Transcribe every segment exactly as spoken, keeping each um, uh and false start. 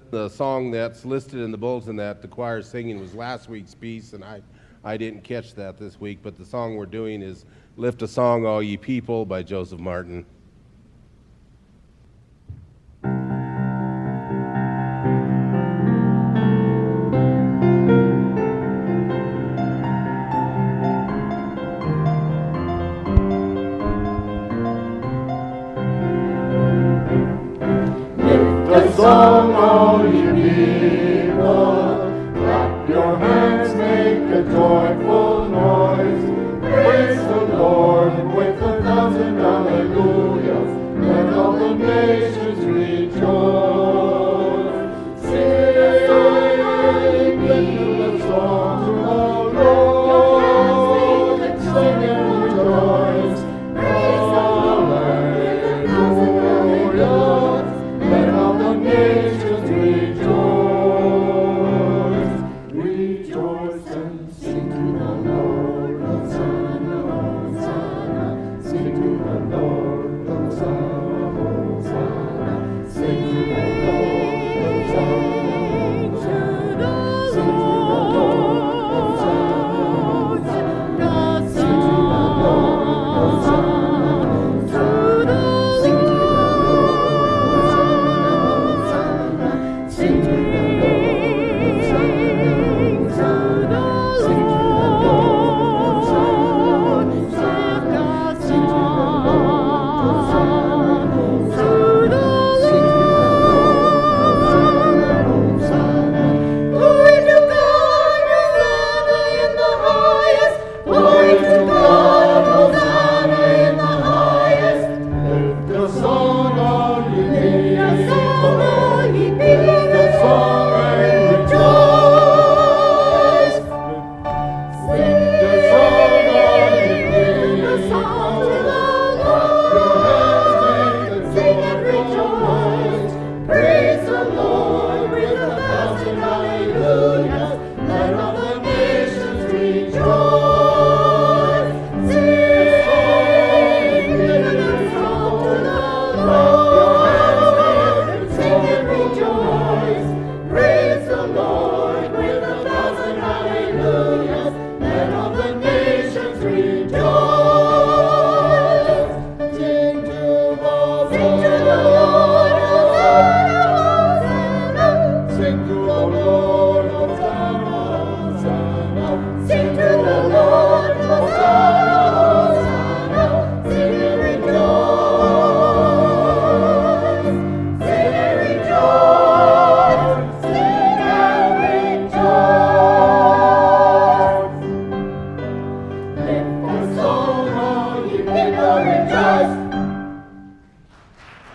the song that's listed in the bulletin that the choir is singing was last week's piece, and I, I didn't catch that this week, but the song we're doing is Lift a Song, All Ye People by Joseph Martin. Song, all ye people, clap your hands, make a joyful noise. Praise the Lord with a thousand hallelujahs. Let all the nations rejoice. Sing, lift the song to the Lord. Sing and rejoice. Hallelujah. Let all the nations rejoice, rejoice and sing to the Lord, Hosanna, Hosanna, sing to the Lord, Hosanna, Hosanna, sing to the Lord, Hosanna, Hosanna, sing to the Lord, Hosanna, sing to the Lord, Hosanna.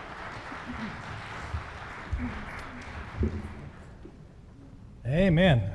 Amen.